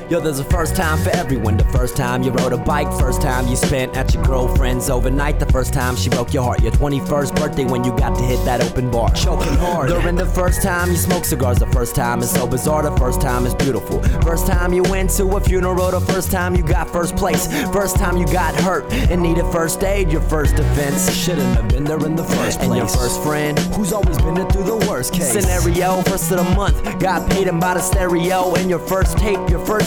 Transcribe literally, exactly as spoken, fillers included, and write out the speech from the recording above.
Yo, there's a first time for everyone. The first time you rode a bike, first time you spent at your girlfriend's overnight, the first time she broke your heart, your twenty-first birthday when you got to hit that open bar, choking hard. During the first time you smoke cigars, the first time is so bizarre, the first time is beautiful. First time you went to a funeral, the first time you got first place. First time you got hurt and needed first aid, your first defense. Shouldn't have been there in the first place. And your first friend, who's always been there through the worst case scenario. First of the month, got paid and bought a stereo. And your first tape, your first